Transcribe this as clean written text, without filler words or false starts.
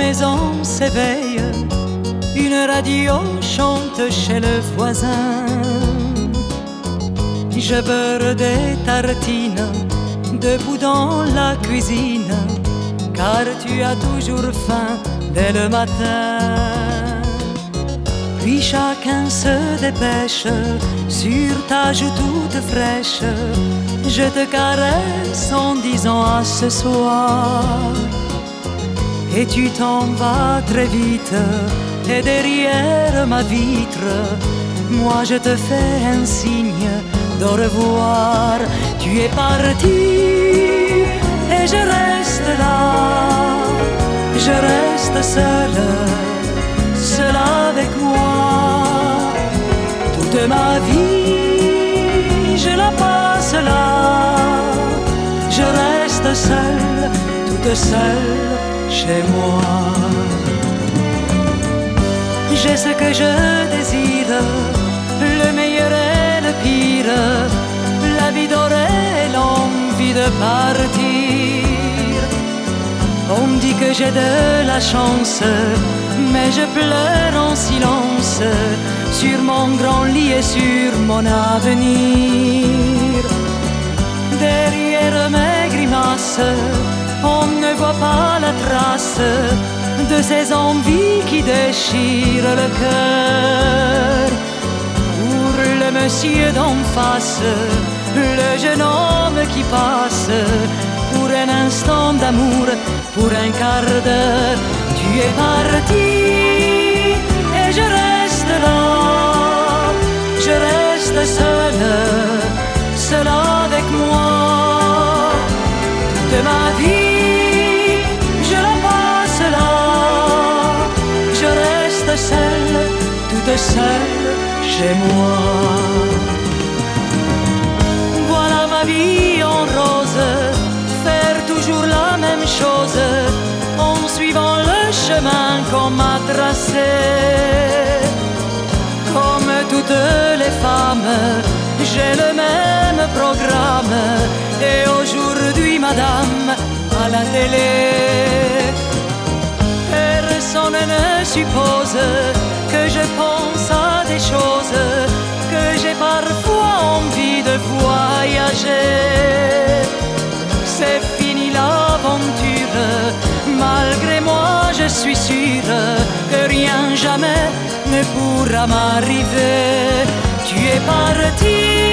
maison s'éveille, une radio chante chez le voisin. Je beurre des tartines debout dans la cuisine, car tu as toujours faim dès le matin. Puis chacun se dépêche sur ta joue toute fraîche. Je te caresse en disant à ce soir. Et tu t'en vas très vite, et derrière ma vitre, moi je te fais un signe d'au revoir. Tu es parti et je reste là, je reste seule, seule avec moi. Toute ma vie je la passe là, je reste seule, toute seule chez moi. J'ai ce que je désire, le meilleur et le pire, la vie dorée et l'envie de partir. On dit que j'ai de la chance, mais je pleure en silence sur mon grand lit et sur mon avenir. Derrière mes grimaces, on ne voit pas la trace de ces envies qui déchirent le cœur. Pour le monsieur d'en face, le jeune homme qui passe, pour un instant d'amour, pour un quart d'heure, tu es parti et je reste là, je reste seule, seule avec moi. Toute ma vie, je la passe là, je reste seule, toute seule chez moi. Voilà ma vie en rose, faire toujours la même chose, en suivant le chemin qu'on m'a tracé. Comme toutes les femmes, j'ai le même programme, et aujourd'hui, madame, à la télé, personne ne suppose que je pense à des choses, que j'ai parfois envie de voyager. C'est fini l'aventure, malgré moi je suis sûre que rien jamais ne pourra m'arriver. Tu es parti